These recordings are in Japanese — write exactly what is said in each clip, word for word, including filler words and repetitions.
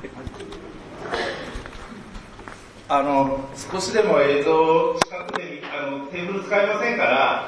あの少しでも映像近くであのテーブル使いませんから、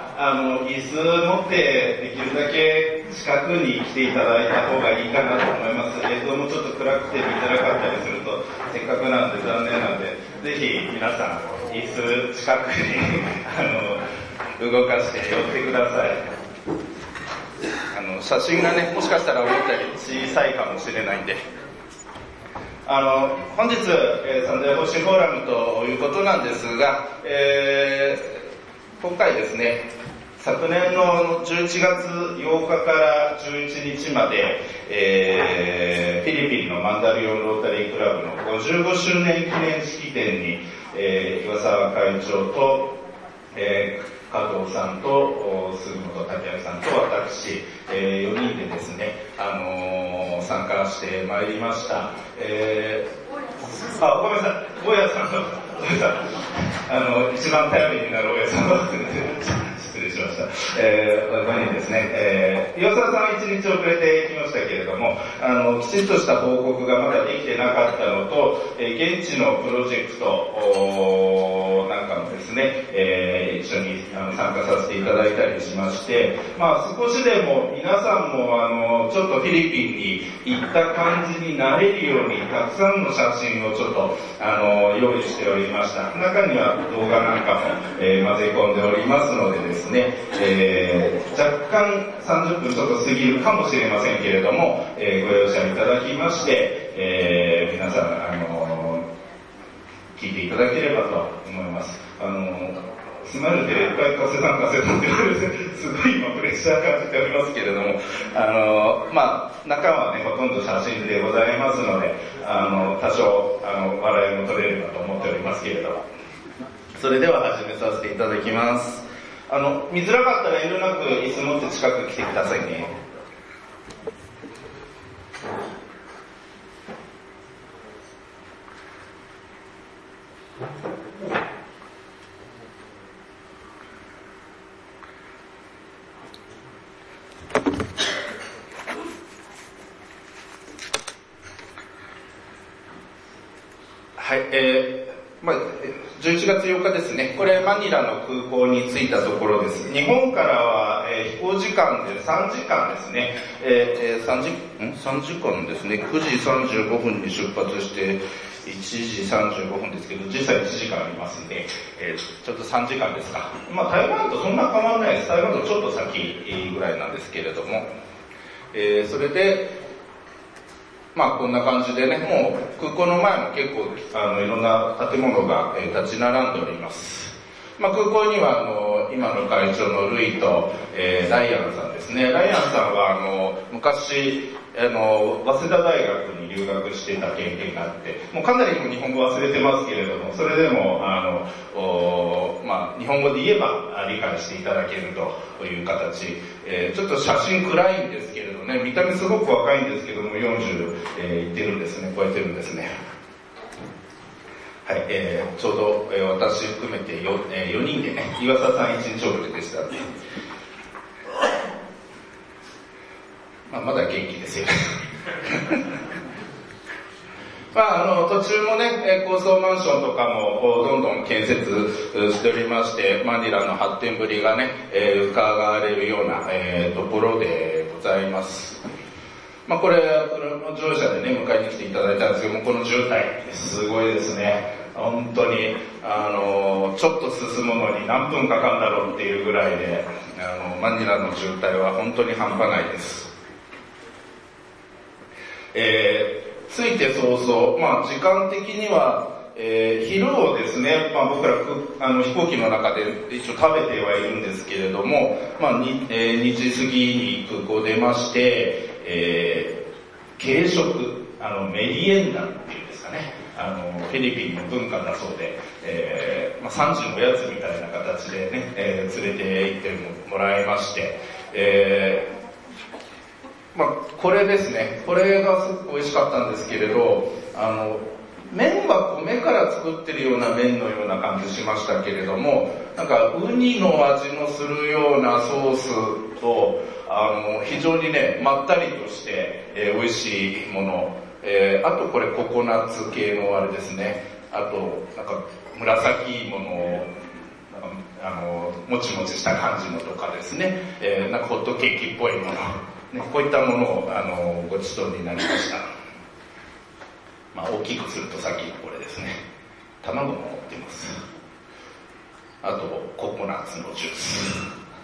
あの椅子持ってできるだけ近くに来ていただいた方がいいかなと思います。映像もちょっと暗くて見づらかったりするとせっかくなんで残念なんで、ぜひ皆さん椅子近くにあの動かして寄ってください。あの写真がね、もしかしたら思ったより小さいかもしれないんで、あの本日、えー、三大保守フォーラムということなんですが、えー、今回ですね、昨年のじゅういちがつようかからじゅういちにちまで、えー、フィリピンのマンダリオンロータリークラブのごじゅうごしゅうねん記念式典に、えー、岩沢会長と、えー加藤さんと杉本武明さんと私、えー、よにんでですね、あのー、参加してまいりました。えー、あ、ごめんなさい、大家さんの、大家さん、あの、一番頼りになる大家さんの失礼しました。えー、ごにんですね。えー、岩沢さんはいちにち遅れてきましたけれども、あの、きちんとした報告がまだできてなかったのと、えー、現地のプロジェクトなんかもですね、えー、一緒にあの参加させていただいたりしまして、まあ少しでも皆さんもあの、ちょっとフィリピンに行った感じになれるように、たくさんの写真をちょっと、あの、用意しておりました。中には動画なんかも、えー、混ぜ込んでおりますのでですね、えー、若干さんじゅっぷんちょっと過ぎるかもしれませんけれども、えー、ご容赦いただきまして、えー、皆さん、あのー、聞いていただければと思います。あのー、スマイルでいっぱい加瀬さん加瀬さんって言われて、すごい今プレッシャー感じておりますけれども、あのー、まあ、中はね、ほとんど写真でございますので、あの、多少、あの、笑いも取れればと思っておりますけれども、それでは始めさせていただきます。あの、見づらかったら遠慮なく椅子持って近く来てくださいね。はい、えー、まあ、じゅういちがつようかですね、これマニラの空港に着いたところです。日本からは、えー、飛行時間でさんじかんですね、えー、さんじ、ん ?さんじかんですね、くじさんじゅうごふんに出発していちじさんじゅうごふんですけど、実際いちじかんありますんで、えー、ちょっとさんじかんですか。まあ台湾とそんな変わらないです。台湾とちょっと先ぐらいなんですけれども、えー、それで、まあこんな感じでね、もう空港の前も結構あのいろんな建物が、えー、立ち並んでおります。まあ空港にはあの今の会長のルイと、えー、ライアンさんですね。ライアンさんはあの昔あの早稲田大学に留学していた経験があって、もうかなり日本語忘れてますけれども、それでもあのお、まあ、日本語で言えば理解していただけるという形、えー、ちょっと写真暗いんですけれどね、見た目すごく若いんですけどもよんじゅう、えー、いってるんですね、超えてるんですね。はい、えー、ちょうど、えー、私含めて 4, えー、よにんでね、岩佐さんいちにち遅れでしたので、まあ、まだ元気ですよ。まあ、あの途中もね、高層マンションとかもどんどん建設しておりまして、マニラの発展ぶりがね、えー、伺われるような、えー、ところでございます。まあ、これ、車乗車でね、迎えに来ていただいたんですけども、この渋滞、すごいですね。本当に、あの、ちょっと進むのに何分かかるんだろうっていうぐらいで、あの、マニラの渋滞は本当に半端ないです。えー着いて早々、まあ時間的には、えー、昼をですね、まあ僕らあの飛行機の中で一応食べてはいるんですけれども、まあ に,、えー、にじ過ぎに空港出まして、えー、軽食、あのメリエンダっていうんですかね、あのフィリピンの文化だそうで、えーまあ、さんじのおやつみたいな形でね、えー、連れて行ってもらいまして、えーまあ、これですね。これがすごく美味しかったんですけれど、あの、麺は米から作ってるような麺のような感じしましたけれども、なんかウニの味のするようなソースと、あの、非常にね、まったりとして、えー、美味しいもの、 えー、あとこれココナッツ系のあれですね。あと、なんか紫芋の、あの、もちもちした感じのとかですね。えー、なんかホットケーキっぽいもの。ね、こういったものを、あの、ごちそうになりました。まあ、大きくするとさっきのこれですね。卵も持ってます。あと、ココナッツのジュース。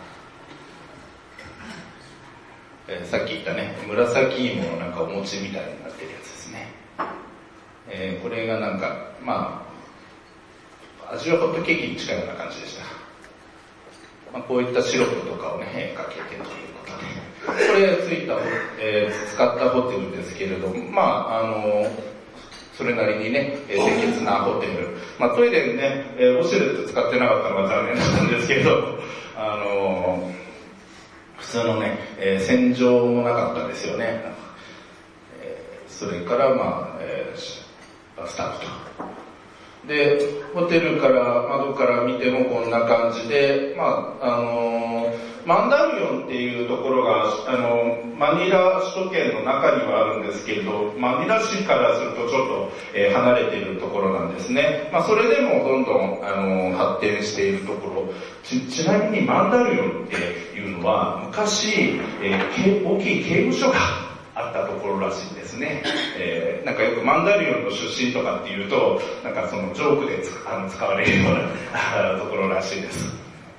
えー、さっき言ったね、紫芋のなんかお餅みたいになってるやつですね。えー、これがなんか、まあ、味はホットケーキに近いような感じでした。まあ、こういったシロップとかをね、かけてということで。これついた、えー、使ったホテルですけれども、まあ、あの、それなりにね、清潔なホテル。まあ、トイレにね、ウォシュレット使ってなかったのが残念だったんですけど、あの、普通のね、えー、洗浄もなかったですよね。えー、それから、まあ、えー、バスタブと。で、ホテルから窓から見てもこんな感じで、まあ、あのー、マンダリオンっていうところが、あの、マニラ首都圏の中にはあるんですけれど、マニラ市からするとちょっと、えー、離れているところなんですね。まあ、それでもどんどん、あのー、発展しているところ。ち、ちなみにマンダリオンっていうのは、昔、えー、大きい刑務所があったところらしいんですね。えー、なんかよくマンダリオンの出身とかっていうと、なんかそのジョークでつあの使われるようなところらしいです。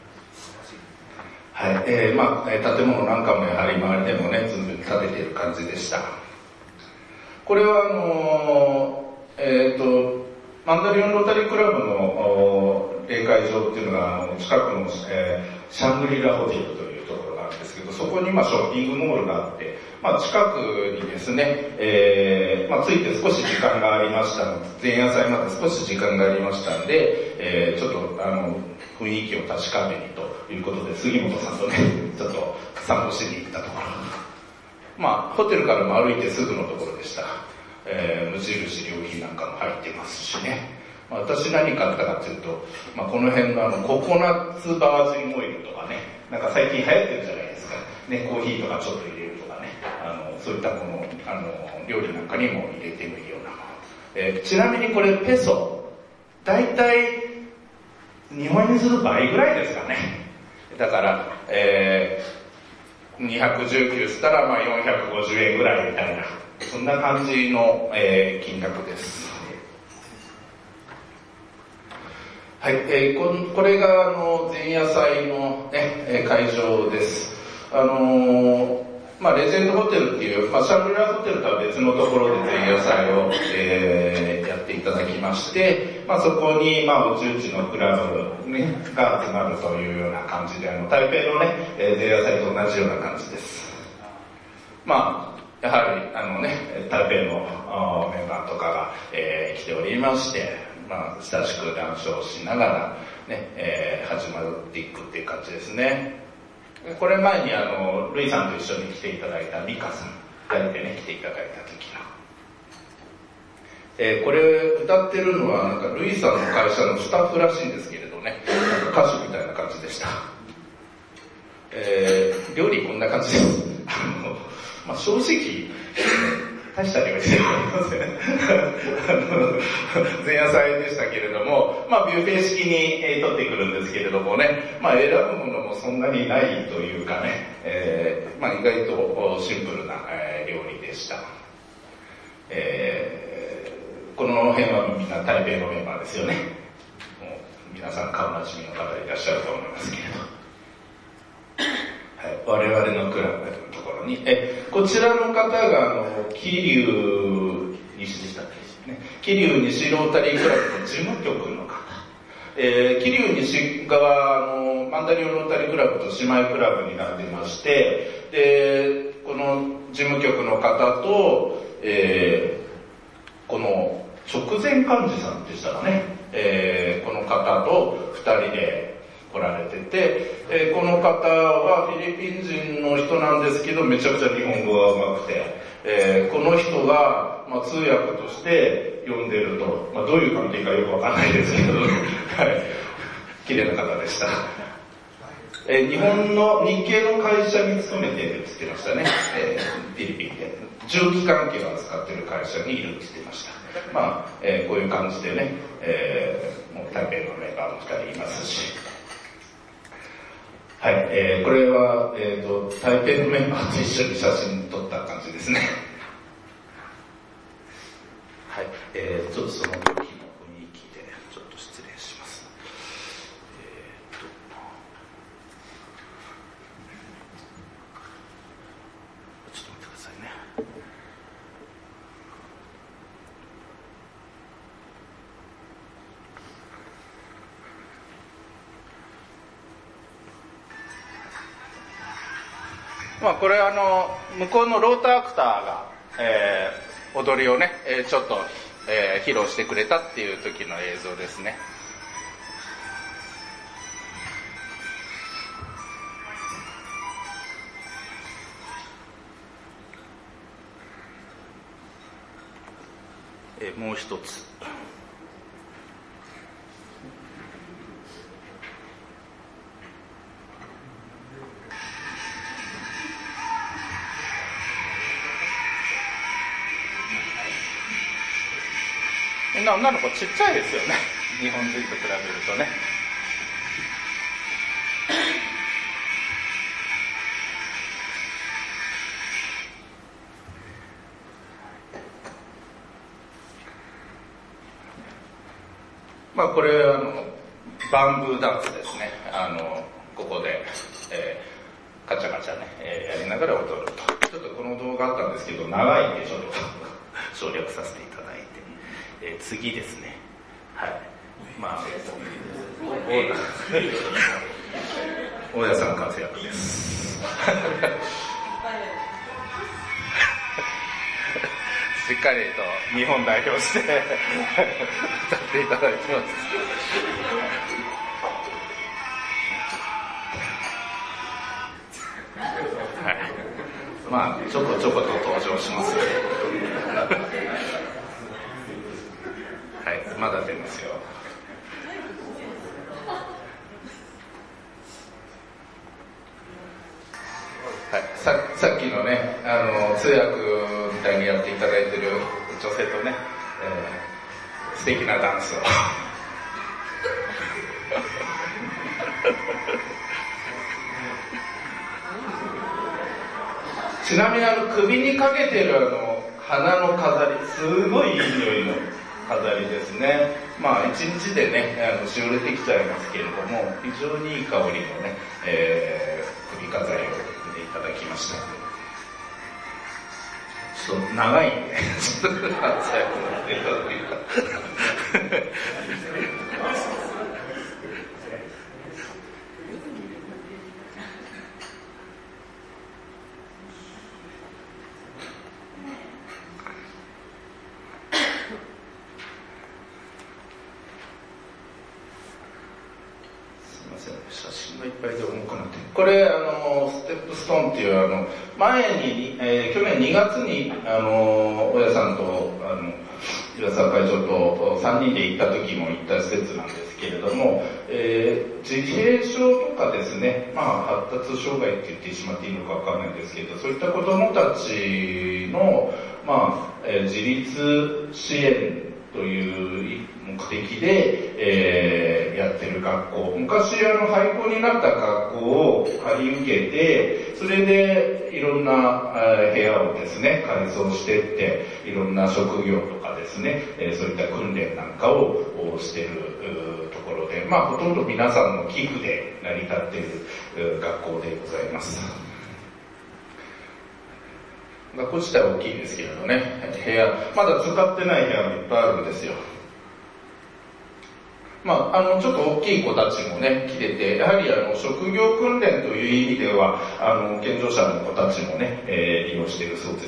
はい、えー、まあ、建物なんかもやはり周りでもね、ずんずん建てている感じでした。これはあのー、えっ、ー、と、マンダリオンロータリークラブの例会場っていうのが、あの近くの、えー、シャングリラホテルというところがあるんですけど、そこにまあショッピングモールがあって、まあ近くにですね、えー、まあ着いて少し時間がありましたので、前夜祭まで少し時間がありましたんで、えー、ちょっとあの、雰囲気を確かめにということで、杉本さんとね、ちょっと散歩しに行ったところ。まあ、ホテルからも歩いてすぐのところでした。えー、無印良品なんかも入ってますしね。まあ、私何買ったかというと、まあ、この辺のあの、ココナッツバージンオイルとかね、なんか最近流行ってるじゃないですか。ね、コーヒーとかちょっと入れるとかね、あの、そういったもの、あの、料理なんかにも入れてもいいようなもの。えー、ちなみにこれペソ、だいたい日本円にする倍ぐらいですかね。だから、えー、にひゃくじゅうきゅうしたらまあよんひゃくごじゅうえんぐらいみたいな、そんな感じの、えー、金額です。はい、えー、こ, これがあの前夜祭の、ね、会場です。あのー、まあレジェンドホテルっていう、まあシャングリラホテルとは別のところで前夜祭を、えー、やっていただきまして、まあそこにまあ宇宙地のクラブ、ね、が集まるというような感じで、あの台北のね、えー、前夜祭と同じような感じです。まあやはりあのね、台北のメンバーとかが、えー、来ておりまして、まあ、親しく談笑しながら、ね、えー、始まっていくっていう感じですね。これ前にあの、ルイさんと一緒に来ていただいたミカさん、二人でね、来ていただいた時の。えー、これ歌ってるのは、なんかルイさんの会社のスタッフらしいんですけれどね、なんか歌手みたいな感じでした。えー、料理こんな感じです。あの、まあ、正直、大した料理ではありません。前夜祭でしたけれども、まあビュッフェ式に、えー、取ってくるんですけれどもね、まあ選ぶものもそんなにないというかね、えー、まあ意外とシンプルな、えー、料理でした。えー、この辺はみんな台北のメンバーですよね。もう皆さん顔なじみの方いらっしゃると思いますけれど。はい、我々のクラブのところに、え、こちらの方が、あの、桐生西でしたっけね。桐生西ロータリークラブの事務局の方。えー、桐生西側のマンダリオンロータリークラブと姉妹クラブになっていまして、で、この事務局の方と、えー、この直前幹事さんでしたかね。えー、この方と二人で、来られてて、えー、この方はフィリピン人の人なんですけど、めちゃくちゃ日本語が上手くて、えー、この人が、まあ、通訳として読んでると、まあ、どういう関係かよくわかんないですけど、はい、綺麗な方でした。えー、日本の日系の会社に勤めてるって言ってましたね、えー、フィリピンで。 重機関係を扱っている会社にいるって言ってました。まあ、えー、こういう感じでね、えー、もう台北のメンバーもふたりいますし、はい、えー、これは、えーと、台北のメンバーと一緒に写真撮った感じですね。はい、えー、ちょっとその時の雰囲気でちょっと失礼します。えーとちょっと待ってくださいね。まあこれあの向こうのローターアクターが、えー、踊りをね、えー、ちょっと、えー、披露してくれたっていう時の映像ですね。えー、もう一つ。みんな女の子ちっちゃいですよね。日本人と比べるとね。まあこれあのバンブーダンスですね。あのここで、えー、カチャカチャね、えー、やりながら踊ると。ちょっとこの動画あったんですけど長いんでちょっと省略させていただいて、えー、次ですね。はい。まあ大家さん活躍です。しっかりと日本代表して歌っていただいてます。はい。まあちょこちょこと登場しますね。はい、まだ出ますよ。はい、さ, さっきのね、あの通訳みたいにやっていただいてる女性とね、えー、素敵なダンスをちなみにあの首にかけてるあの花の飾り、すごいいい匂いの飾りですね。まあ一日でね、あのしおれてきちゃいますけれども、非常にいい香りのね、えー、首飾りをいただきました。ちょっと長いんで、ちょっと最後までいただきます。写真がいっぱいで重くなって、これあのステップストーンっていうあの前に、えー、去年にがつにあの大家さんとあの岩沢会長とさんにんで行った時も行った施設なんですけれども、えー、自閉症とかですね、まあ発達障害って言ってしまっていいのかわかんないんですけど、そういった子どもたちの、まあえー、自立支援という目的で、えー、やってる学校、昔あの廃校になった学校を借り受けて、それでいろんな、えー、部屋をですね改装していって、いろんな職業とかですね、えー、そういった訓練なんかをしているところで、まあほとんど皆さんの寄付で成り立っている学校でございます。学校自体は大きいんですけれどね、部屋、まだ使ってない部屋もいっぱいあるんですよ。まあ、あの、ちょっと大きい子たちもね、来てて、やはりあの、職業訓練という意味では、あの、健常者の子たちもね、えー、利用しているそうです。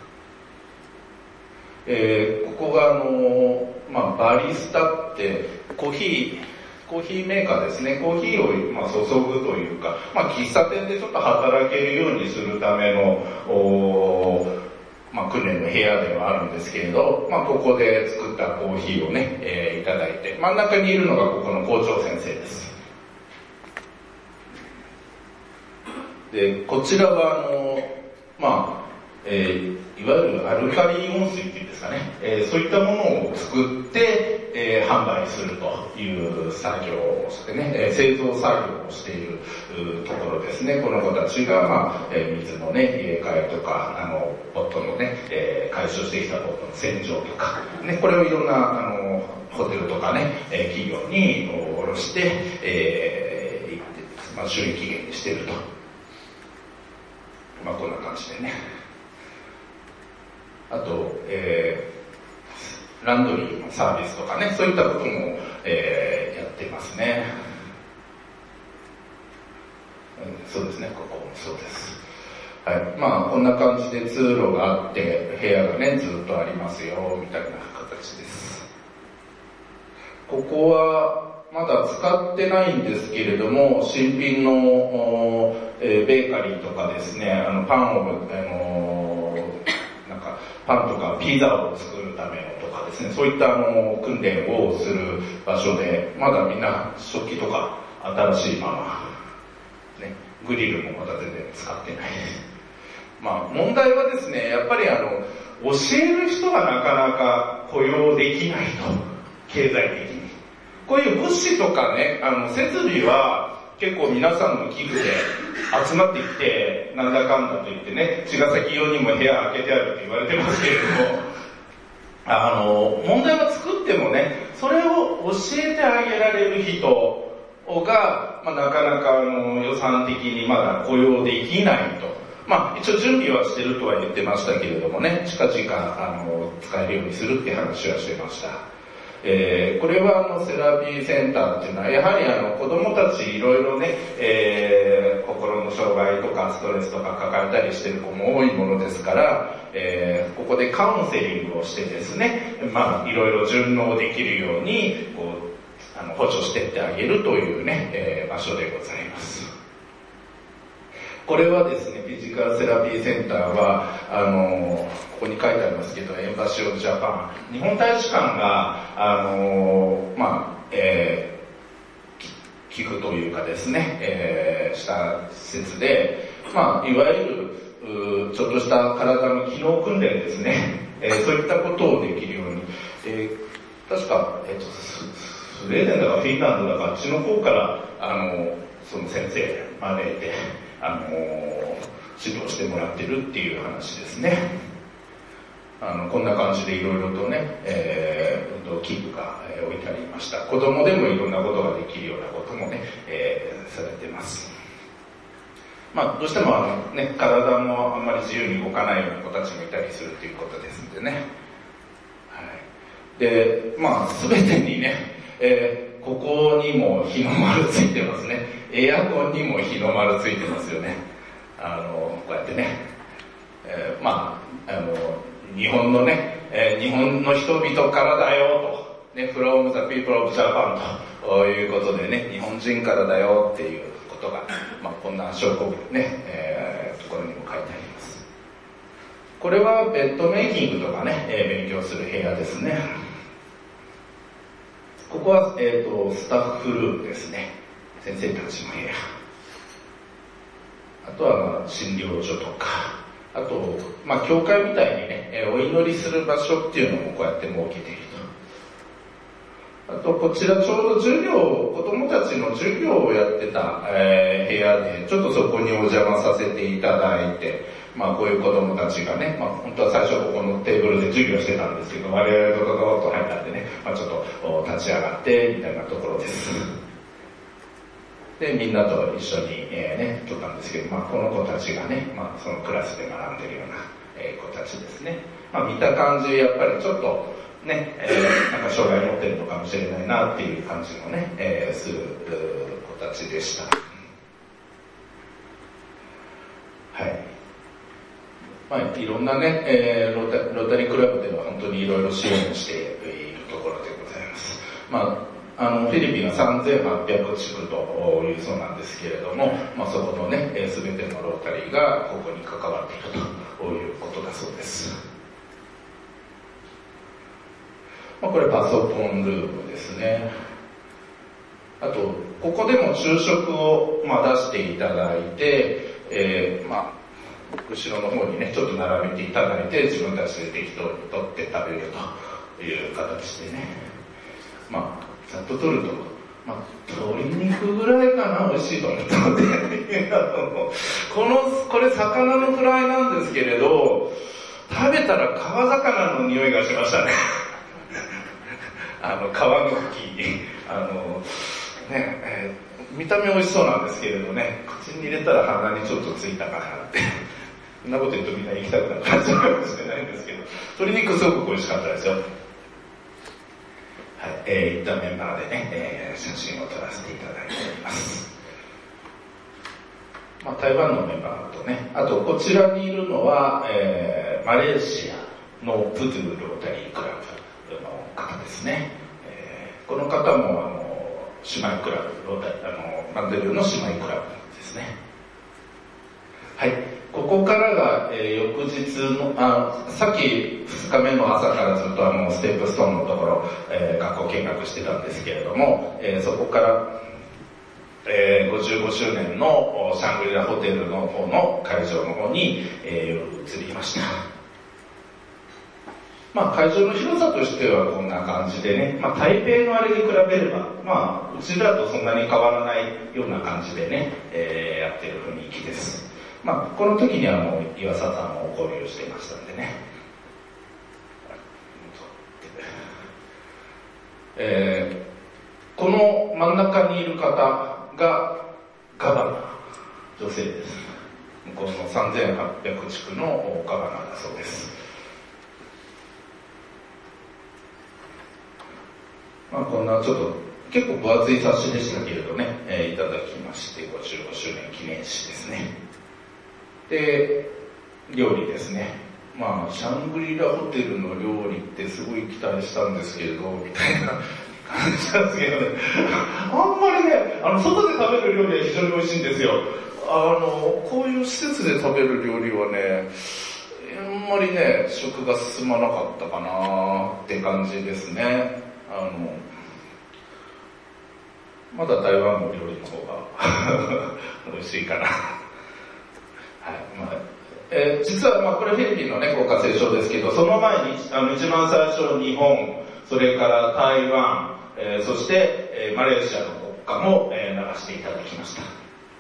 えー、ここがあの、まあ、バリスタって、コーヒー、コーヒーメーカーですね、コーヒーを、まあ、注ぐというか、まあ、喫茶店でちょっと働けるようにするための、おまあ、訓練の部屋ではあるんですけれど、まあ、ここで作ったコーヒーをね、えー、いただいて、真ん中にいるのがここの校長先生です。で、こちらはあの、まあ、えーいわゆるアルカリ温水っていうんですかね、えー、そういったものを作って、えー、販売するという作業をしてね、えー、製造作業をしているところですね。この子たちが、まあえー、水のね、入れ替えとか、あの、ポットのね、えー、回収してきたポットの洗浄とか、ね、これをいろんな、あの、ホテルとかね、えー、企業に卸して、えー、行って、まあ、収益源にしていると。まあ、こんな感じでね。あと、えー、ランドリーのサービスとかね、そういったことも、えー、やってますね。うん、そうですね、ここもそうです。はい。まあ、こんな感じで通路があって、部屋がね、ずっとありますよ、みたいな形です。ここは、まだ使ってないんですけれども、新品の、えー、ベーカリーとかですね、あの、パンを、あのー、なんか、パンとかピザを作るためのとかですね、そういったあの、訓練をする場所で、まだみんな食器とか新しいまま、ね、グリルもまだ全然使ってないです。まあ、問題はですね、やっぱりあの、教える人がなかなか雇用できないと、経済的に。こういう物資とかね、あの、設備は結構皆さんの寄付で集まってきて、なんだかんだと言ってね、茅ヶ崎用にも部屋開けてあるって言われてますけれども、あの、問題は作ってもね、それを教えてあげられる人が、まあ、なかなかあの予算的にまだ雇用できないと。まあ、一応準備はしてるとは言ってましたけれどもね、近々あの使えるようにするって話はしてました。えー、これはあのセラピーセンターっていうのはやはりあの子供たちいろいろね、えー、心の障害とかストレスとか抱えたりしてる子も多いものですから、えー、ここでカウンセリングをしてですね、まあいろいろ順応できるようにこうあの補助してってあげるというね、えー、場所でございます。これはですね、フィジカルセラピーセンターは、あの、ここに書いてありますけど、エンバシーオブジャパン、日本大使館が、あの、まあ、えー、寄付というかですね、えー、した施設で、まあ、いわゆる、ちょっとした体の機能訓練ですね、えー、そういったことをできるように、えー、確か、えっと、スウェーデンだかフィンランドだか、あっちの方から、あの、その先生招いて、あの指導してもらってるっていう話ですね。あのこんな感じでいろいろとね、えー、運動器具が、えー、置いてありました。子供でもいろんなことができるようなこともね、えー、されてます。まあどうしてもあのね、体もあんまり自由に動かないような子たちもいたりするということですんでね。はい。で、まあすべてにね、えーここにも日の丸ついてますね。エアコンにも日の丸ついてますよね。あの、こうやってね。えー、まあ、あの、日本のね、えー、日本の人々からだよと。ね、from the people of Japan ということでね、日本人からだよっていうことが、まあこんな証拠ね、えー、ところにも書いてあります。これはベッドメイキングとかね、えー、勉強する部屋ですね。ここは、えーと、スタッフルームですね。先生たちの部屋。あとは、まあ、診療所とか、あと、まあ、教会みたいにね、えー、お祈りする場所っていうのもこうやって設けていると。あと、こちらちょうど授業、子供たちの授業をやってた、えー、部屋で、ちょっとそこにお邪魔させていただいて、まあこういう子供たちがね、まあ本当は最初ここのテーブルで授業してたんですけど、我々ドドドッと入ったんでね、まあちょっと立ち上がって、みたいなところです。で、みんなと一緒に、えー、ね、撮ったんですけど、まあこの子たちがね、まあそのクラスで学んでるような、えー、子たちですね。まあ見た感じ、やっぱりちょっとね、えー、なんか障害持ってるのかもしれないなっていう感じのね、えー、する子たちでした。はい。まあ、いろんなね、えーロタ、ロータリークラブでは本当にいろいろ支援をしているところでございます。まあ、あの、フィリピンはさんぜんはっぴゃく地区というそうなんですけれども、まあ、そこのね、すべてのロータリーがここに関わっているということだそうです。まあ、これパソコンルームですね。あと、ここでも昼食を、まあ、出していただいて、えー、まあ、 後ろの方にね、ちょっと並べていただいて、自分たちで適当に取って食べるという形でね。まあ、ざっと取ると、まあ、鶏肉ぐらいかな、美味しいと思ったので。この、これ魚のフライなんですけれど、食べたら川魚の匂いがしましたね。あの、皮の茎、あの、ね、えー、見た目美味しそうなんですけれどね、口に入れたら鼻にちょっとついたかなって。そんなこと言うとみんな行きたくなる感じかもしれないんですけど、鶏肉すごく美味しかったですよ。はい、えー、いったメンバーでね、えー、写真を撮らせていただいております。まあ、台湾のメンバーとね、あとこちらにいるのは、えー、マレーシアのプトゥロータリークラブの方ですね。えー、この方もあの姉妹クラブ、ロータリー、あのマンデリューの姉妹クラブですね。はい。ここからが、えー、翌日の、あ、さっきふつかめの朝からずっとあの、ステップストーンのところ、えー、学校見学してたんですけれども、えー、そこから、えー、ごじゅうごしゅうねんのシャングリラホテルの方の会場の方に、えー、移りました。まあ会場の広さとしてはこんな感じでね、まあ台北のあれに比べれば、まあうちだとそんなに変わらないような感じでね、えー、やってる雰囲気です。まあこの時にはもう岩佐さんも交流してましたんでね。えー、この真ん中にいる方がガバナー、女性です。向こうのさんぜんはっぴゃく地区のガバナーだそうです。まあこんなちょっと結構分厚い冊子でしたけれどね、えー、いただきまして、ごじゅうごしゅうねん記念誌ですね。で、料理ですね。まあシャングリラホテルの料理ってすごい期待したんですけれど、みたいな感じなんですけどね。あんまりね、あの外で食べる料理は非常に美味しいんですよ。あの、こういう施設で食べる料理はね、あんまりね、食が進まなかったかなって感じですね。あの、まだ台湾の料理の方が美味しいかな。はい、まあえー、実はまあこれフィリピンのね、国家斉唱ですけど、その前にあの一番最初日本、それから台湾、えー、そして、えー、マレーシアの国歌も、えー、流していただきました。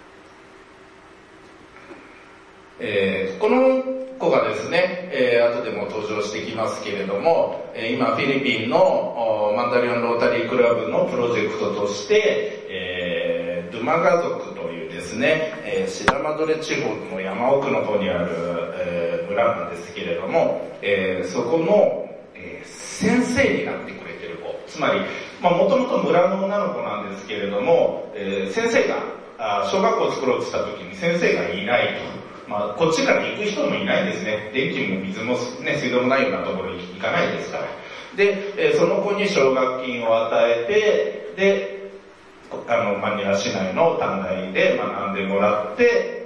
えー、この子がですね、えー、後でも登場してきますけれども、えー、今フィリピンのマンダリオンロータリークラブのプロジェクトとして、えー、ドゥマガ族というですね、えー、シラマドレ地方の山奥の方にある、えー、村なんですけれども、えー、そこの、えー、先生になってくれてる子、つまり、まあもともと村の女の子なんですけれども、えー、先生があ、小学校を作ろうとした時に先生がいないと。まあ、こっちから行く人もいないんですね。電気も水もね、水道もないようなところに行かないですから。で、えー、その子に奨学金を与えて、で、あの、マニラ市内の短大で学んでもらって、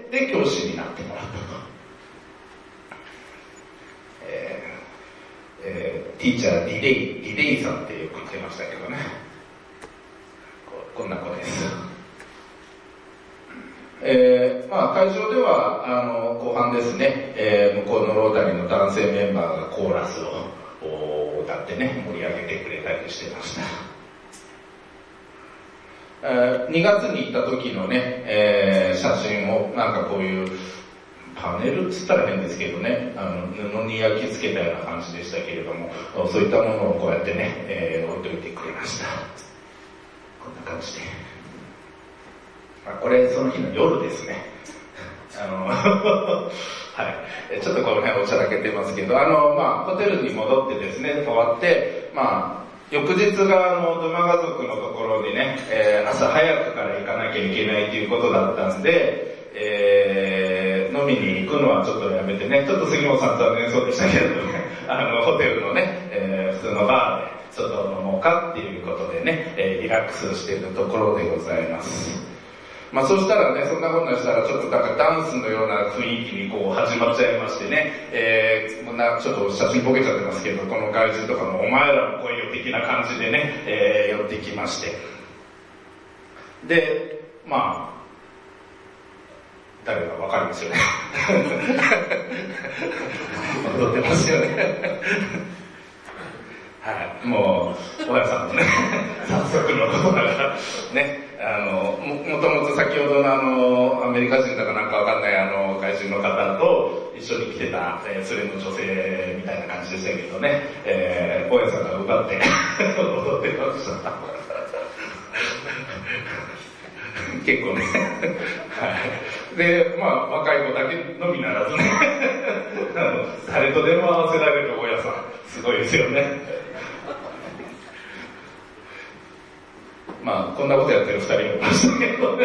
で、教師になってもらったと。えーえー、ティーチャー、ディレイ、ディレイさんってよく言ってましたけどね。こ, こんな子です。えー、まあ会場ではあの後半ですね、えー、向こうのロータリーの男性メンバーがコーラスを歌ってね盛り上げてくれたりしてました。えー、にがつに行った時のね、えー、写真をなんかこういうパネルっつったら変ですけどね、あの布に焼き付けたような感じでしたけれども、そういったものをこうやってね、えー、置いといてくれました。こんな感じで。これその日の夜ですね。あのはい。ちょっとこの辺おちゃらけてますけど、あの、まあ、ホテルに戻ってですね、終わって、まあ、翌日があの、ドゥマガ族のところにね、えー、朝早くから行かなきゃいけないということだったんで、えー、飲みに行くのはちょっとやめてね、ちょっと杉本さん残念そうでしたけれどね、あの、ホテルのね、えー、普通のバーでちょっと飲もうかっていうことでね、えー、リラックスしているところでございます。まあそしたらね、そんなことしたらちょっとなんかダンスのような雰囲気にこう始まっちゃいましてね、えー、こんなちょっと写真ボケちゃってますけど、この外人とかもお前らも来いよ的な感じでね、えー、寄ってきまして。で、まあ、 誰かわかりますよね。踊ってますよね。はい、もう、大家さんもね、早速のことだから、ね、あの、も、もともと先ほどのあの、アメリカ人だかなんかわかんないあの、外人の方と一緒に来てた、えー、連れの女性みたいな感じでしたけどね、えー、大家さんが奪って、踊ってました。結構ね、はい。で、まあ、若い子だけのみならずね、あの、誰とでも合わせられる大家さん、すごいですよね。まあ、こんなことやってる二人もいましたけど。はい、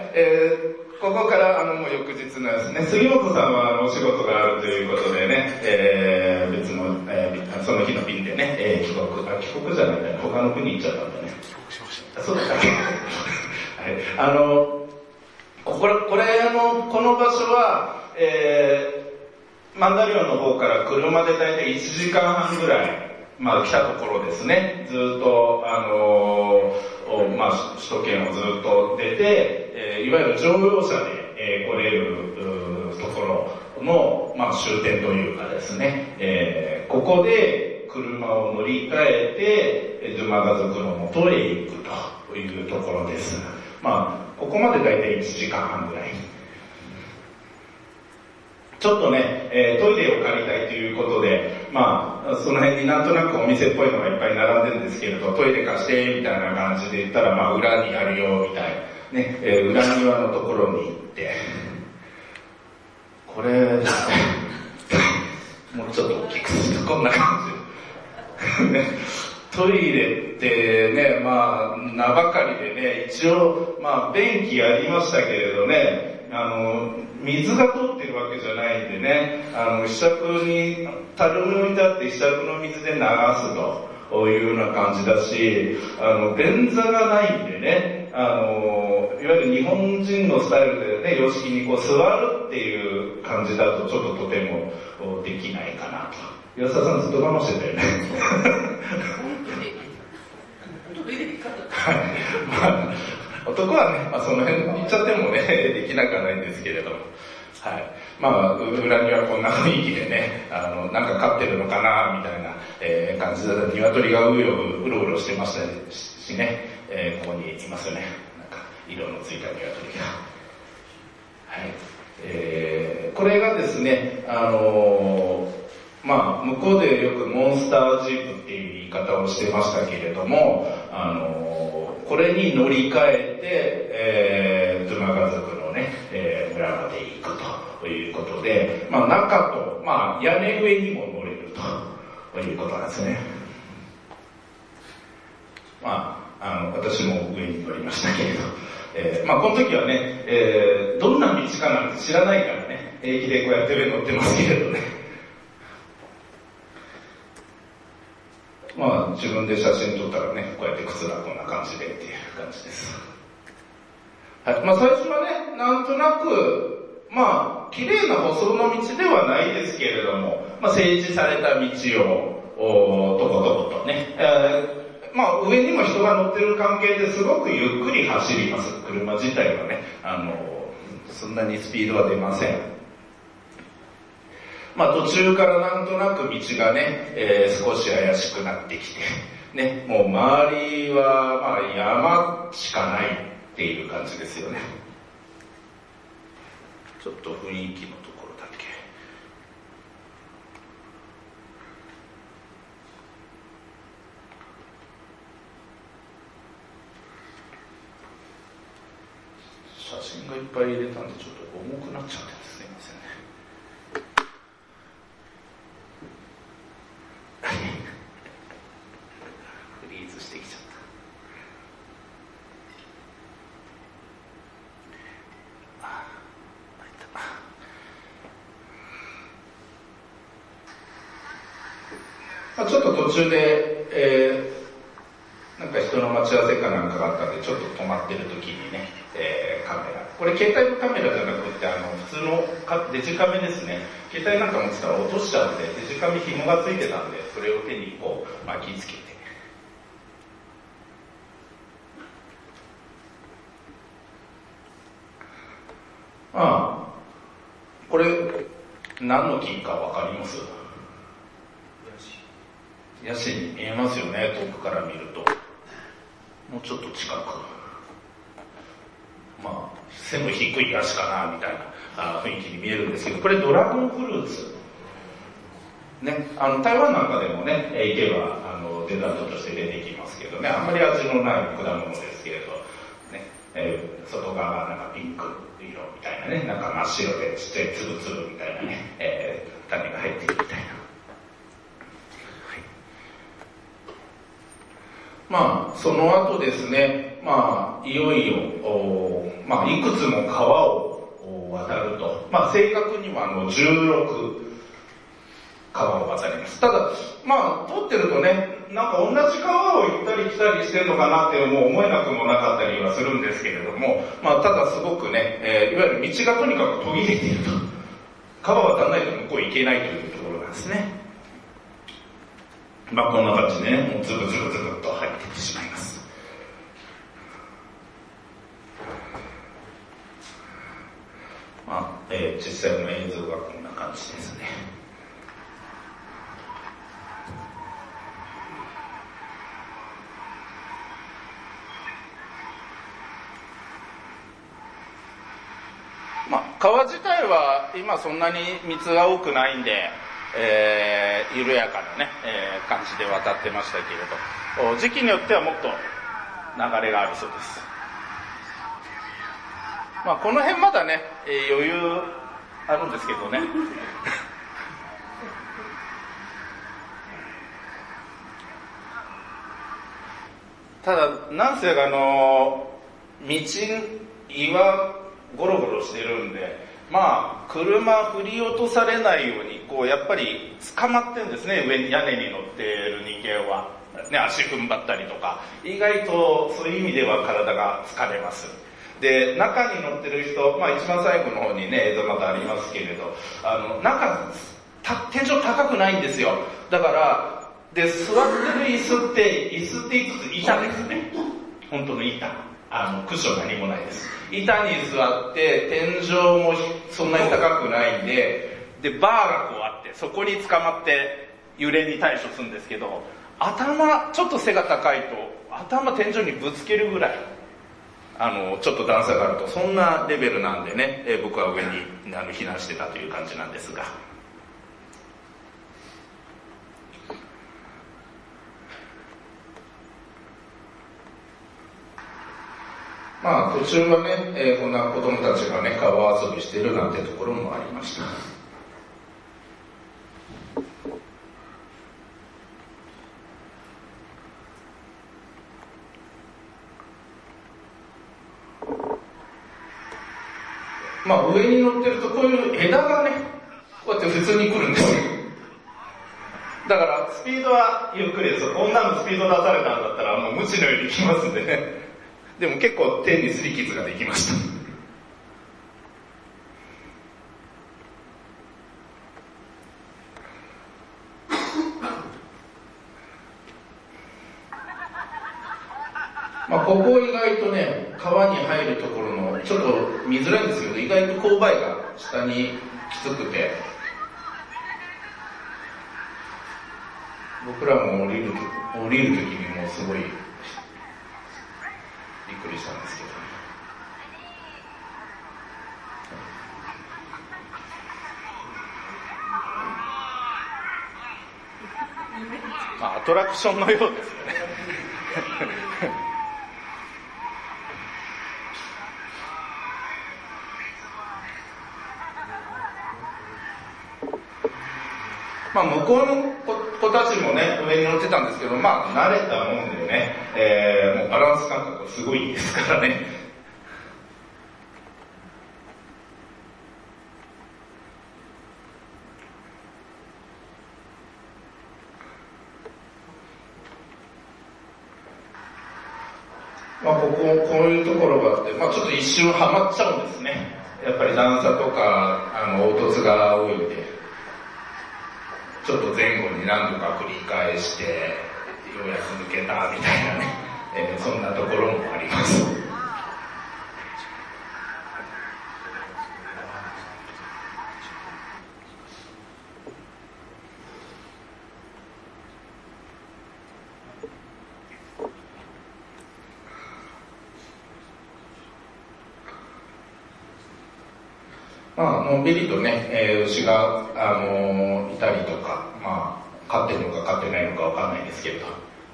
えー、ここからあのもう翌日のですね、杉本さんはあのお仕事があるということでね、えー、別の、えー、その日の便でね、えー、帰国、あ、帰国じゃないんだね、他の国行っちゃったんだね。帰国しました。そうだったっけ。はい、あの、これ、これあの、この場所は、えー、マンダリオンの方から車で大体いちじかんはんぐらい、まあ来たところですね。ずっと、あのー、まあ首都圏をずっと出て、えー、いわゆる乗用車で、えー、来れるところの、まあ終点というかですね、えー、ここで車を乗り換えて、ドゥマガ族の元へ行くというところです。まあ、ここまで大体いちじかんはんぐらい。ちょっとね、えー、トイレを借りたいということで、まあ、その辺になんとなくお店っぽいのがいっぱい並んでるんですけれど、トイレ貸してみたいな感じで言ったら、まあ、裏にあるよみたいな、ね、えー、裏庭のところに行って、これですね、もうちょっと大きくするとこんな感じ。ね、トイレってね、まあ、名ばかりでね、一応、まあ、便器ありましたけれどね、あの、水が通ってるわけじゃないんでね、あの、ひしゃくに、樽に置いてあってひしゃくの水で流すというような感じだし、あの、便座がないんでね、あの、いわゆる日本人のスタイルでね、洋式にこう座るっていう感じだとちょっととてもできないかなと。安田さんずっと我慢してたよね。はい。まあ男はね、まあ、その辺行っちゃってもね、できなくはないんですけれども。はい。まあ、裏にはこんな雰囲気でね、あの、なんか飼ってるのかな、みたいな、えー、感じで、鶏がうようろうろしてましたしね、えー、ここにいますよね。なんか、色のついた鶏が。はい。えー、これがですね、あのー、まあ、向こうでよくモンスタージープっていう言い方をしてましたけれども、あのー、これに乗り換えて、えー、ドゥマガ族のね、えー、村まで行くということで、まあ中と、まあ屋根上にも乗れるということなんですね。まあ、あの、私も上に乗りましたけれど、えー、まあこの時はね、えー、どんな道かなんて知らないからね、平気でこうやって上に乗ってますけれどね。まあ自分で写真撮ったらね、こうやって靴がこんな感じでっていう感じです。はい。まあ最初はね、なんとなく、まあ、綺麗な舗装の道ではないですけれども、まあ整地された道を、とことことね、えー、まあ上にも人が乗ってる関係ですごくゆっくり走ります。車自体はね、あの、そんなにスピードは出ません。まあ途中からなんとなく道がね、えー、少し怪しくなってきて、ね、もう周りはまあ山しかないっていう感じですよね。ちょっと雰囲気のところだけ。写真がいっぱい入れたんでちょっと重くなっちゃってすいませんね。フリーズしてきちゃった。あ、入った。まあ、ちょっと途中で、えー、なんか人の待ち合わせかなんかがあったんで、ちょっと止まってる時にね、えー、カメラ。これ携帯のカメラじゃなくて、あの、普通のデジカメですね。携帯なんか持ってたら落としちゃうんで、デジカメ紐がついてたんで、それを手にこう巻きつけて、 これ何の木かわかります？ヤシに見えますよね、遠くから見ると。もうちょっと近く、まあ背の低いヤシかなみたいな雰囲気に見えるんですけど、これドラゴンフルーツね、あの台湾なんかでもね行けばあのデザートとして出てきますけどね、あんまり味のない果物ですけれど、ねえー、外側がなんかピンク色みたいなね、なんか真っ白でちっちゃいつぶつぶみたいなね、えー、種が入ってるみたいな。まあ、その後ですね、まあ、いよいよ、まあ、いくつも川を渡ると。まあ、正確にはあのじゅうろく川を渡ります。ただ、まあ、通ってるとね、なんか同じ川を行ったり来たりしてるのかなってもう思えなくもなかったりはするんですけれども、まあ、ただすごくね、えー、いわゆる道がとにかく途切れていると。川渡らないと向こう行けないというところなんですね。まあこんな感じでね、もうズブズブズブっと入っていってしまいます。まあ、えー、実際の映像がこんな感じですね。まあ川自体は今そんなに水が多くないんで、えー、緩やかなね、えー、感じで渡ってましたけれど、時期によってはもっと流れがあるそうです。まあこの辺まだね、えー、余裕あるんですけどね。ただなんせあの道岩ゴロゴロしてるんで、まあ車振り落とされないようにこうやっぱり捕まってるんですね、上に屋根に乗ってる人間は、ね、足踏ん張ったりとか、意外とそういう意味では体が疲れます。で中に乗ってる人、まあ一番最後の方にね映像またありますけれど、あの中天井高くないんですよ。だからで座ってる椅子って椅子って言いつつ板ですね、本当の板、あのクッション何もないです。板に座って天井もそんなに高くないんで、でバーがこうあってそこに捕まって揺れに対処するんですけど、頭ちょっと背が高いと頭天井にぶつけるぐらいあのちょっと段差があると、そんなレベルなんでね、え僕は上にあの避難してたという感じなんですが、まあ途中はね、えー、こんな子供たちがね川遊びしてるなんてところもありました。まあ上に乗ってるとこういう枝がねこうやって普通に来るんですよ。だからスピードはゆっくりです。こんなのスピード出されたんだったらもう無知のように来ますんでね。でも結構手に擦り傷ができました。まあここ意外とね川に入るところのちょっと見づらいんですけど、意外と勾配が下にきつくて、僕らも降りる降りる時にもうすごいびっくりしたんですけどね。まあアトラクションのようですよね。まあ向こうの子たちもね上に乗ってたんですけど、まあ慣れたもんでね、えー、もうバランス感覚すごいですからね。まあこここういうところがあって、まあちょっと一瞬ハマっちゃうんですね。やっぱり段差とかあの凹凸が多いんで。ちょっと前後に何度か繰り返してようやく抜けたみたいなね、えー、そんなところもあります。 まあ、のんびりとね、えー、牛が、あのー、いたりとか、まあ、飼ってるのか飼ってないのかわかんないですけれど。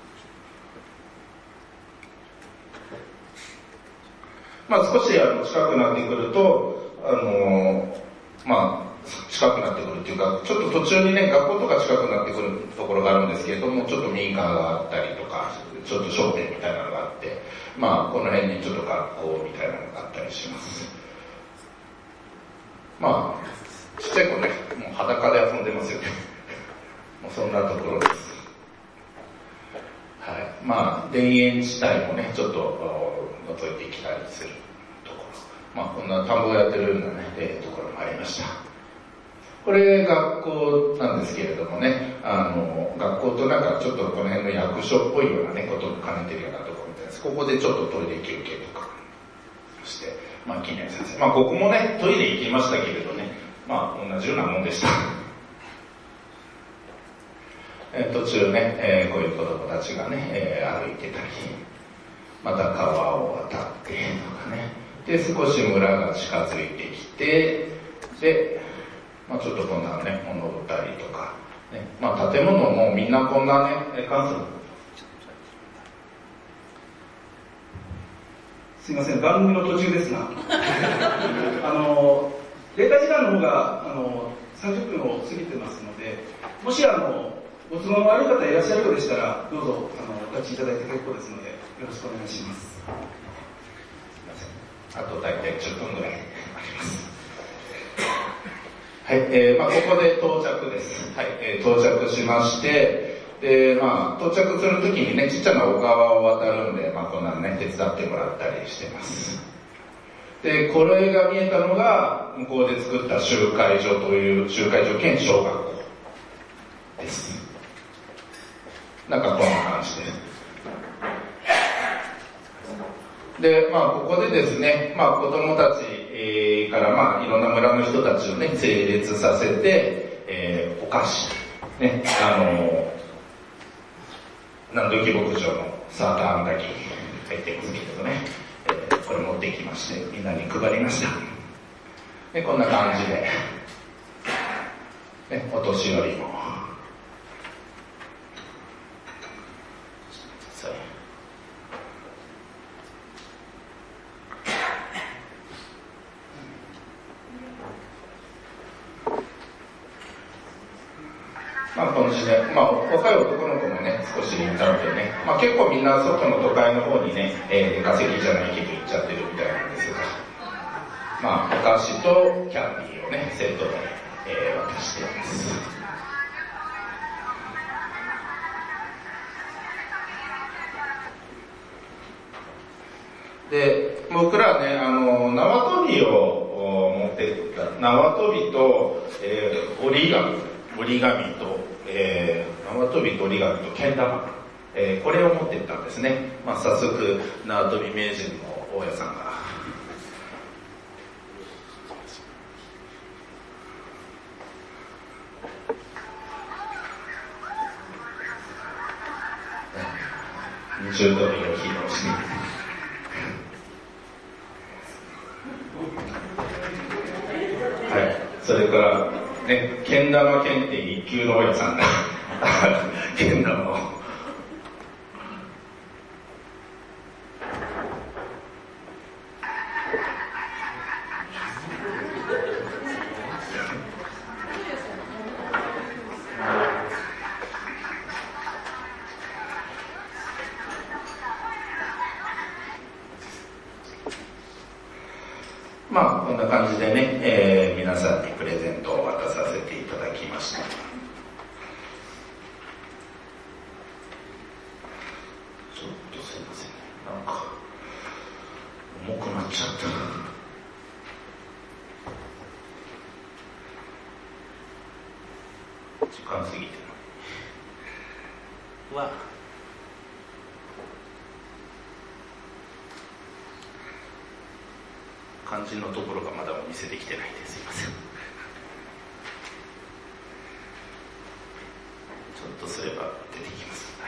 まあ、少しあの近くなってくると、あのー、まあ、近くなってくるっていうか、ちょっと途中にね、学校とか近くなってくるところがあるんですけれども、ちょっと民家があったりとか、ちょっと商店みたいなのがあって、まあ、この辺にちょっと学校みたいなのがあったりします。まあ、ちっちゃい子ね、もう裸で遊んでますよね。もうそんなところです。はい。まあ、田園地帯もね、ちょっと覗いてきたりするところ。まあ、こんな田んぼやってるようなね、えー、ところもありました。これ学校なんですけれどもね、あの、学校となんかちょっとこの辺の役所っぽいようなね、ことを兼ねてるようなところみたいです。ここでちょっとトイレ休憩とかして、まあ記念させて。まあここもね、トイレ行きましたけれどね、まあ同じようなもんでした。え途中ね、えー、こういう子供たちがね、えー、歩いてたり、また川を渡ってとかね。で、少し村が近づいてきて、で、まあちょっとこんなね、物売ったりとか、ね、まあ建物もみんなこんなね、え、関する。 すいません、番組の途中ですが、あの、例会時間の方が、あの、さんじゅっぷんを過ぎてますので、もしあの、ご都合の悪い方いらっしゃるようでしたら、どうぞ、あの、お立ちいただいて結構ですので、よろしくお願いします。 すいません。あと大体じゅっぷんぐらいあります。はい、えー、まあここで到着です。はい、えー、到着しまして、で、まあ到着するときにね、ちっちゃな小川を渡るんで、まあこんなのね、手伝ってもらったりしてます。で、これが見えたのが、向こうで作った集会所という、集会所兼小学校です。なんかこんな感じです。で、まあここでですね、まあ子供たち、えー、からまあいろんな村の人たちをね、整列させて、えー、お菓子、ね、あのー、南土木牧場のサーターアンダギー入ってますけれどね、えー、これ持ってきまして、みんなに配りました。で、こんな感じで、ね、お年寄りも、まあ、この時代、まあ、若い男の子もね、少しいたのでね、まあ結構みんな外の都会の方にね、えー、出稼ぎじゃないけど行っちゃってるみたいなんですが、まあ、お菓子とキャンディーをね、セットで、えー、渡しています。で、僕らね、あの、縄跳びを持ってった、縄跳びと、えー、折り紙、折り紙と、えー、縄跳びと折り紙とけん玉、えー、これを持ってったんですね。まあ早速、縄跳び名人の大家さんが、二重跳びを披露して、はい、それからね、けん玉検定一級の大家さんがけん玉をまあこんな感じでね、えー、皆さんにプレゼントを渡させていただきました。ちょっとすいませんね、なんか重くなっちゃった。時間過ぎてるわ。肝心のところがまだお見せできてないんですいません。ちょっとすれば出てきます。はい、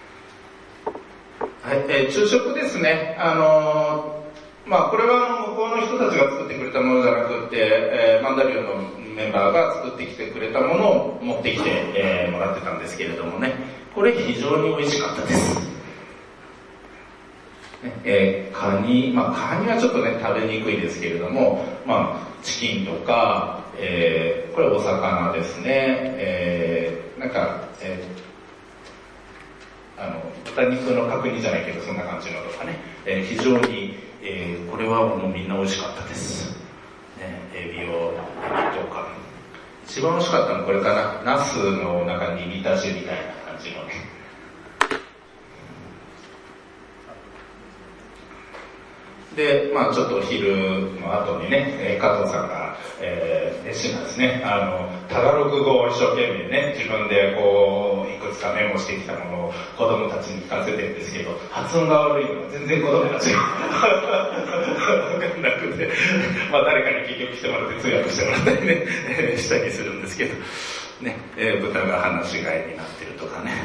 出てきました。はい、えー、昼食ですね。あのー、まあこれはあの向こうの人たちが作ってくれたものじゃなくて、えー、マンダリオのメンバーが作ってきてくれたものを持ってきて、えー、もらってたんですけれどもね、これ非常に美味しかったです。えー、カニ、まあカニはちょっとね食べにくいですけれども、まあチキンとか、えー、これお魚ですね、えー、なんか、えー、あの豚肉の角煮じゃないけどそんな感じのとかね、えー、非常に、えー、これはもうみんな美味しかったです。ね、エビをエビとか一番美味しかったのはこれかな、ナスの中に煮浸しみたいな感じのね。で、まあちょっと昼の後にね、えー、加藤さんが、えー、熱心なんですね。あの、タガログ語を一生懸命ね、自分でこう、いくつかメモしてきたものを子供たちに聞かせてるんですけど、発音が悪いのは全然子供たちがわかんなくて、まあ誰かに結局来てもらって通訳してもらったりね、したりするんですけど、ね、えー、豚が放し飼いになってるとかね。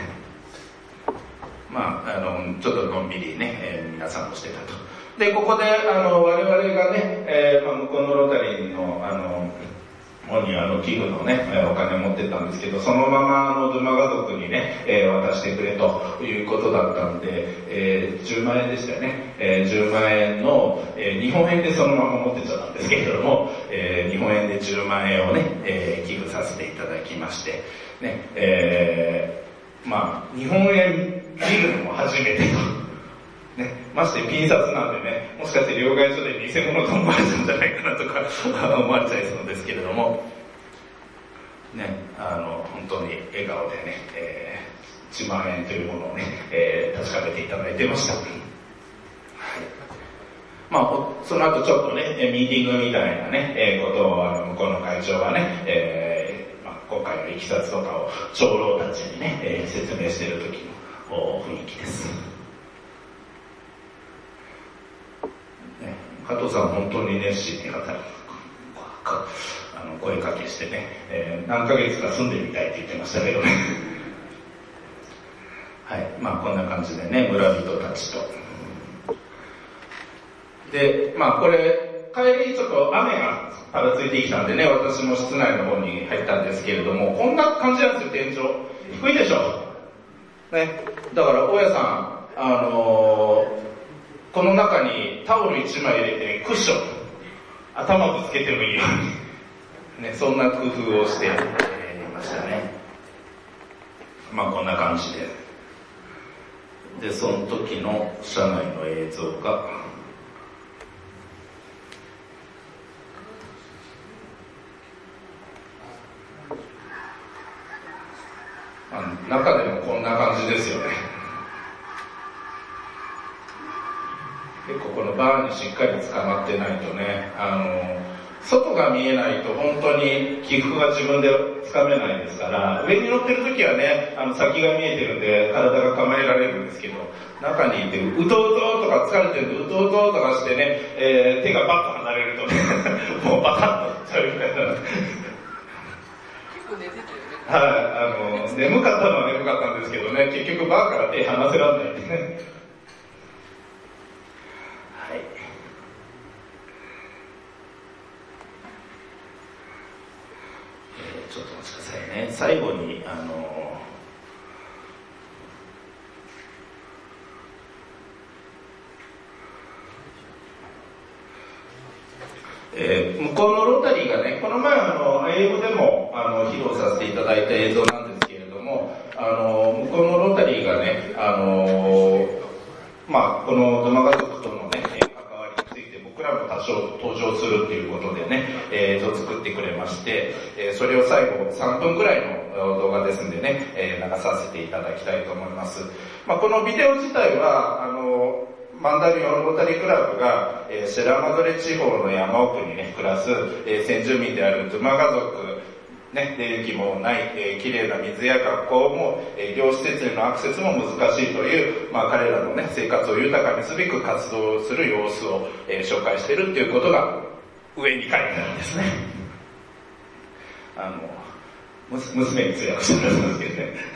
まあ、あの、ちょっとのんびりね、えー、皆さんもしてたと。で、ここで、あの、我々がね、えー、まあ、向こうのロータリーの、あの、方にあの、寄付のね、お金持ってったんですけど、そのまま、あの、ドゥマガ族にね、えー、渡してくれということだったんで、えー、じゅうまんえんでしたよね。えー、じゅうまんえんの、えー、日本円でそのまま持ってっちゃったんですけれども、えー、日本円でじゅうまんえんをね、えー、寄付させていただきまして、ね、えー、まあ、日本円見るのも初めてと。ね、ましてピン札なんでね、もしかして両替所で偽物と思われたんじゃないかなとか思われちゃいそうですけれども、ね、あの、本当に笑顔でね、えー、いちまんえんというものをね、えー、確かめていただいてました。はい。まあ、その後ちょっとね、ミーティングみたいなね、えー、ことをあの向こうの会長がね、えーまあ、今回のいきさつとかを長老たちにね、えー、説明している時の雰囲気です。加藤さん本当に熱心に働く、あの声かけしてね、えー、何ヶ月か住んでみたいって言ってましたけどね。はい、まあこんな感じでね、村人たちと。で、まあこれ、帰りちょっと雨がぱらついてきたんでね、私も室内の方に入ったんですけれども、こんな感じなんですよ、天井。低いでしょ。ね、だから大家さん、あのー、この中にタオルいちまい入れてクッション、頭ぶつけてもいいように、ね、そんな工夫をしていましたね。まあこんな感じで。で、その時の車内の映像が、まあ、中でもこんな感じですよね。結構このバーにしっかり捕まってないとね、あの、外が見えないと本当に起伏が自分でつかめないですから、上に乗ってる時はね、あの先が見えてるんで体が構えられるんですけど、中にいてうとうととか疲れてるんでうとうととかしてね、えー、手がバッと離れるとね、もうバタッとしちゃうみたいな。結構寝てたよね。 はい、あの、眠かったのは眠かったんですけどね、結局バーから手離せらんないんでね。ちょっとお待ちくださいね。最後に、あの、えー、向こうのロータリーがね、この前あの、英語でもあの披露させていただいた映像なんですけれども、あの、向こうのロータリーがね、あの、まあこのドマガ族とのね、僕らも多少登場するっていうことでね、映像を作ってくれまして、えー、それを最後さんぷんくらいの動画ですんでね、えー、流させていただきたいと思います。まあ、このビデオ自体は、あの、マンダリオンロータリークラブが、えー、シェラマドレ地方の山奥にね、暮らす、えー、先住民であるドゥマガ族、ね、電気もない、えー、綺麗な水や学校も、えー、医療施設へのアクセスも難しいという、まあ彼らのね、生活を豊かにすべく活動する様子を、えー、紹介しているっていうことが上に書いてあるんですね。あの、娘に通訳してもらったんですけどね。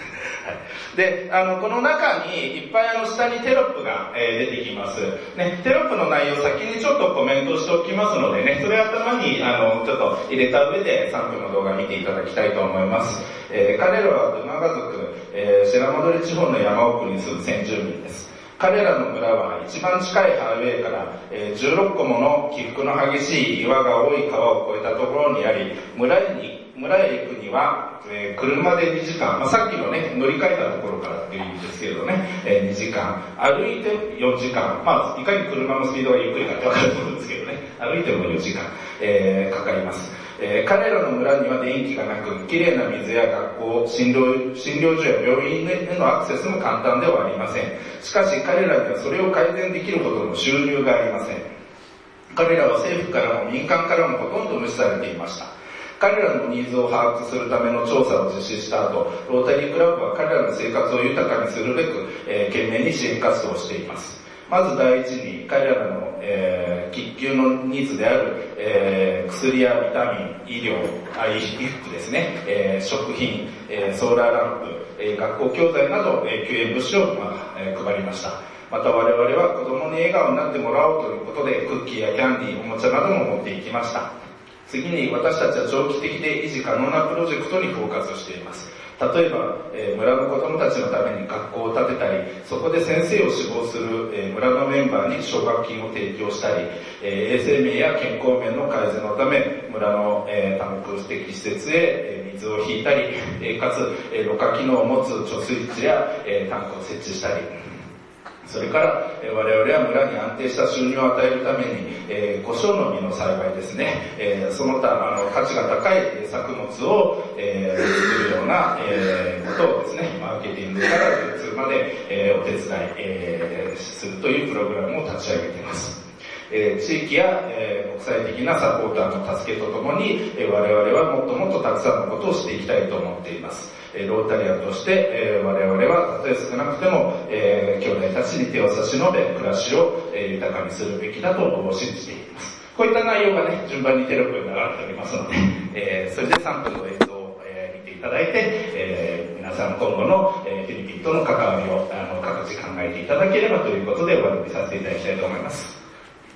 で、あの、この中にいっぱいあの下にテロップが、えー、出てきます。ね、テロップの内容先にちょっとコメントしておきますのでね、それ頭にあの、ちょっと入れた上でさんぷんの動画見ていただきたいと思います。えー、彼らはドゥマガ族、えー、シェラマドリ地方の山奥に住む先住民です。彼らの村は一番近いハイウェイから、えー、じゅうろっこもの起伏の激しい岩が多い川を越えたところにあり、村に村へ行くには、えー、車でにじかん、まあ、さっきのね、乗り換えたところからっていうんですけれどね、えー、にじかん、歩いてよじかん、まあ、いかに車のスピードがゆっくりかってわかると思うんですけどね、歩いてもよじかん、えー、かかります。えー、彼らの村には電気がなく、きれいな水や学校、診療、診療所や病院へのアクセスも簡単ではありません。しかし彼らにはそれを改善できるほどの収入がありません。彼らは政府からも民間からもほとんど無視されていました。彼らのニーズを把握するための調査を実施した後、ロータリークラブは彼らの生活を豊かにするべく、えー、懸命に支援活動をしています。まず第一に彼らの、えー、喫緊のニーズである、えー、薬やビタミン、医療、あ衣服ですね、えー、食品、えー、ソーラーランプ、えー、学校教材など、えー、救援物資を、まあえー、配りました。また我々は子供に笑顔になってもらおうということで、クッキーやキャンディー、おもちゃなども持っていきました。次に私たちは長期的で維持可能なプロジェクトにフォーカスしています。例えば、えー、村の子供たちのために学校を建てたり、そこで先生を志望する、えー、村のメンバーに奨学金を提供したり、えー、衛生面や健康面の改善のため、村の、えー、多目的施設へ、えー、水を引いたり、えー、かつ、えー、ろ過機能を持つ貯水池や、えー、タンクを設置したり、それから、えー、我々は村に安定した収入を与えるために、えー、胡椒の実の栽培ですね、えー、その他あの価値が高い作物を、えー、作るような、えー、ことをですね、マーケティングから流通まで、えー、お手伝い、えー、するというプログラムを立ち上げています。えー、地域や、えー、国際的なサポーターの助けとともに、えー、我々はもっともっとたくさんのことをしていきたいと思っています。ロータリアンとして、えー、我々はたとえ少なくても、えー、兄弟たちに手を差し伸べ、暮らしを、えー、豊かにするべきだと信じています。こういった内容がね、順番にテロップに流れておりますので、えー、それでさんぷんの映像を、えー、見ていただいて、えー、皆さん今後の、えー、フィリピンとの関わりをあの各自考えていただければということでお詫びさせていただきたいと思います。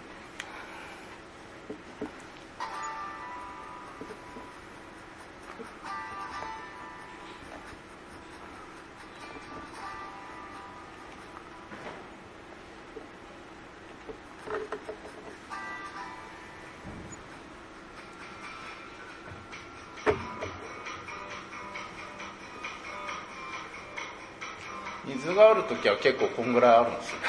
水があるときは結構こんぐらいあるんですよね。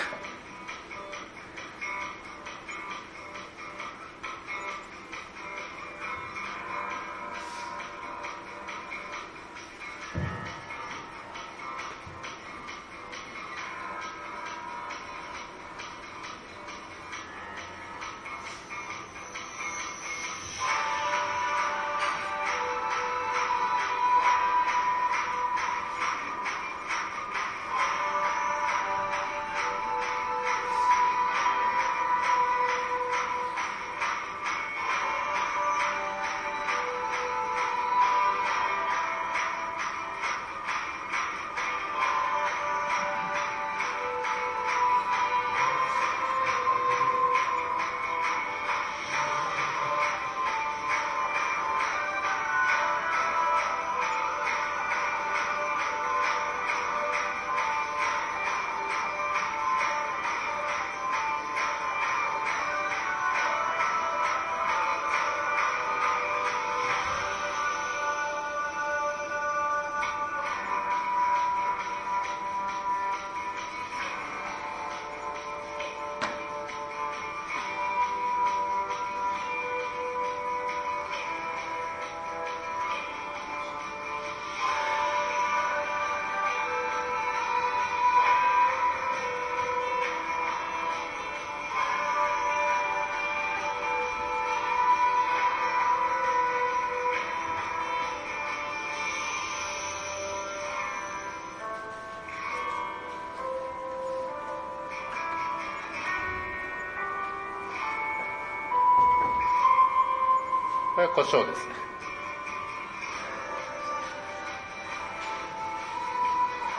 これは胡椒ですね。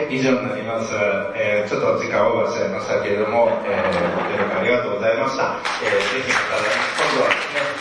以上になります。えー、ちょっと時間オーバーしちゃいましたけれども、えー、ご協力ありがとうございました。えー、ぜひまた、今度はですね、